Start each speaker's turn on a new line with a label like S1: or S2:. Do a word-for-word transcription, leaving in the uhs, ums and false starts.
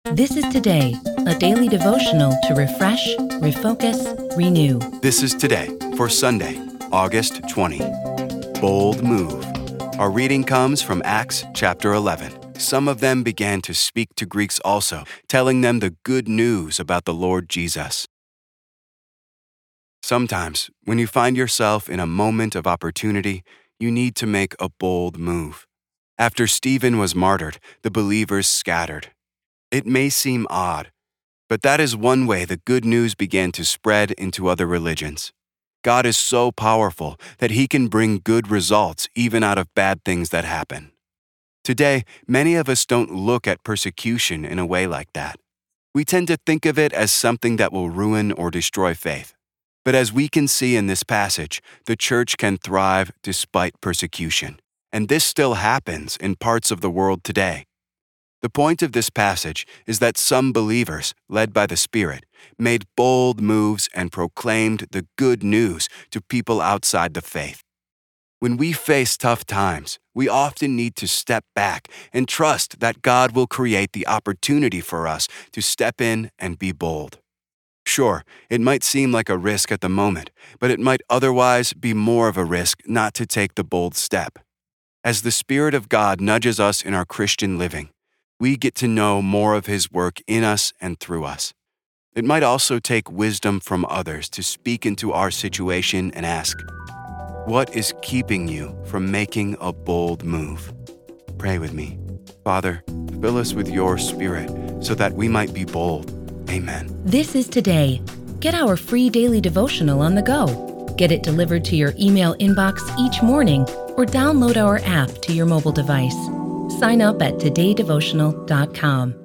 S1: This is Today, a daily devotional to refresh, refocus, renew.
S2: This is Today for Sunday, August twentieth. Bold move. Our reading comes from Acts chapter eleven. Some of them began to speak to Greeks also, telling them the good news about the Lord Jesus. Sometimes, when you find yourself in a moment of opportunity, you need to make a bold move. After Stephen was martyred, the believers scattered. It may seem odd, but that is one way the good news began to spread into other religions. God is so powerful that He can bring good results even out of bad things that happen. Today, many of us don't look at persecution in a way like that. We tend to think of it as something that will ruin or destroy faith. But as we can see in this passage, the church can thrive despite persecution. And this still happens in parts of the world today. The point of this passage is that some believers, led by the Spirit, made bold moves and proclaimed the good news to people outside the faith. When we face tough times, we often need to step back and trust that God will create the opportunity for us to step in and be bold. Sure, it might seem like a risk at the moment, but it might otherwise be more of a risk not to take the bold step. As the Spirit of God nudges us in our Christian living, we get to know more of His work in us and through us. It might also take wisdom from others to speak into our situation and ask, what is keeping you from making a bold move? Pray with me. Father, fill us with your Spirit so that we might be bold. Amen.
S1: This is Today. Get our free daily devotional on the go. Get it delivered to your email inbox each morning or download our app to your mobile device. Sign up at today devotional dot com.